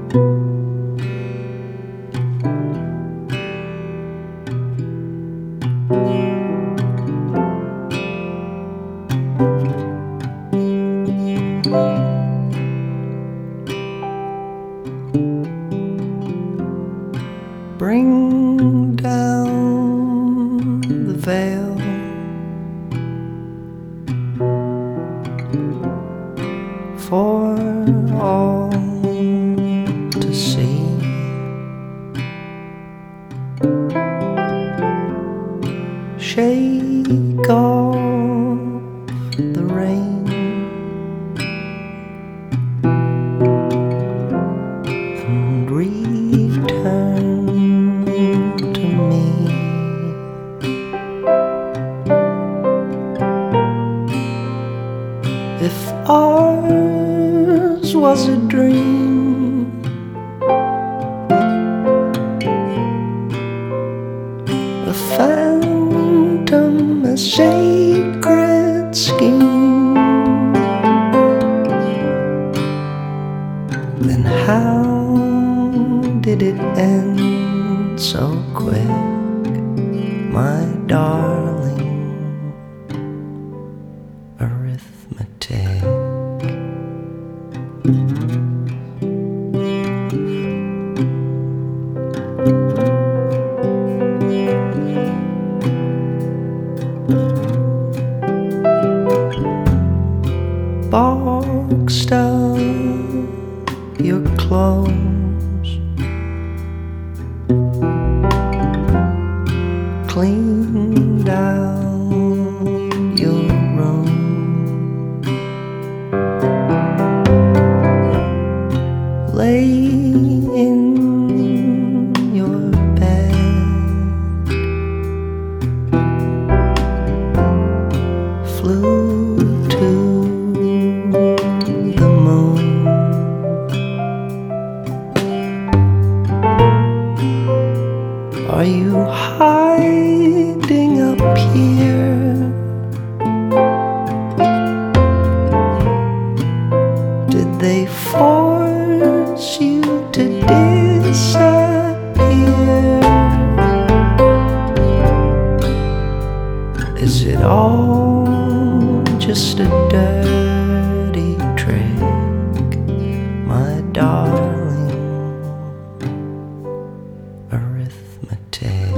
Bring down the veil, for all to see. Shake off the rain and return to me. If ours was a dream, a phantom, a sacred scheme, then how did it end so quick, my darling arithmetic? Boxed up your clothes, cleaned out your room, lay in your bed, flew to the moon. Are you hiding up here? Did they force you to disappear? Is it all just a dirty trick, my darling arithmetic?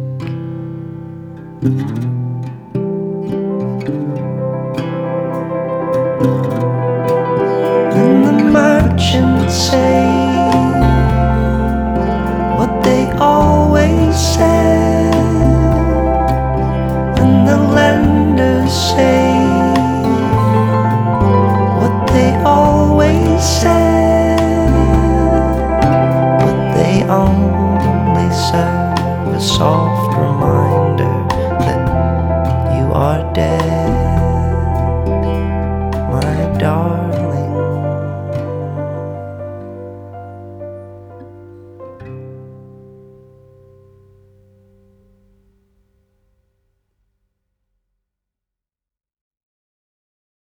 And the merchants say what they always said, and the lenders say what they always said, but they only serve a soft reminder that you are dead.